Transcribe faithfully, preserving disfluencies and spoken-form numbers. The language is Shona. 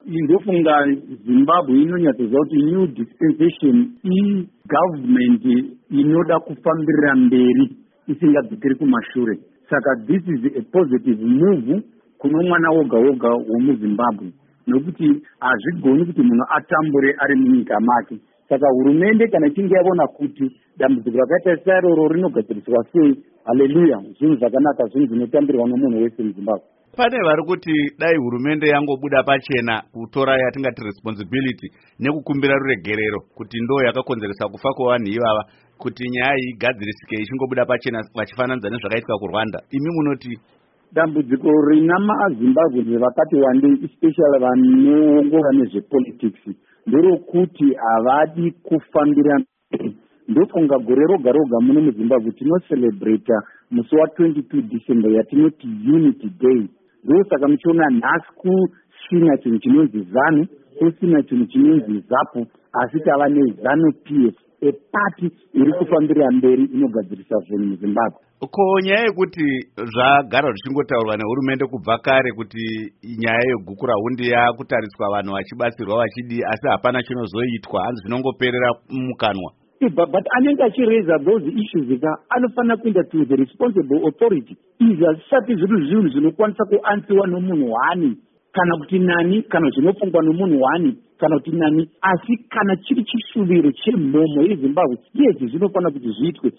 ndofunga Zimbabwe inonyatsoziva kuti new dispensation i-government inoda kufambirira mberi isingadzokeri kumashure. Saka this is a positive move kuno mwana woga woga womuZimbabwe, nokuti hazvigoni kuti munhu atambure ari munyika make. Saka hurumende kana ichinge yavona kuti dambudziko rakaita saroro rinogadziriswa sei, haleluya, zvinhu zvakanaka, zvinhu zvinotambirwa nomunhu wese muZimbabwe. Pane vari kuti dai hurumende yangobuda pachena kutora yatingati responsibility nekukumbira ruregerero kuti ndo yakakonzeresa kufa kwevanhu ivava, kuti nyaya iyi igadzirisike ichingobuda pachena vachifananidza nezvakaitika kuRwanda. Imi munoti dambudziko rina maZimbabwe vakati wandei, especially vanoongora nezvepolitics, nderokuti havadi kufambira. Ndofunga gore roga roga muno muZimbabwe tinocelebrate musi wa twenty-two December yatinoti Unity Day. Ndosaka muchiona nhasi kusina chinhu chinonzi ZANU, kusina chinhu chinonzi ZAPU, asi tava neZANU P F, a party iri kufambirira mberi inogadzirisa zvinhu muZimbabwe. Ko nyaya yekuti zvagara zvichingotaurwa nehurumende kubva kare kuti nyaya yeguku rahundi yakutariswa vanhu vachibatsirwa vachidi, asi hapana chinozoitwa, hanzi zvinongoperera mukanwa. But, but anenge achiraise those issues ka anofanira kuenda to the responsible authority. Izvi hazvisati zviri zvinhu zvinokwanisa kuansiwa nomunhu wani, kana kuti nani, kana zvinofungwa nomunhu wani, kana kuti nani, asi kana chiri chishuviro chemhomho yeZimbabwe, yezvi zvinofanira kuti zviitwe.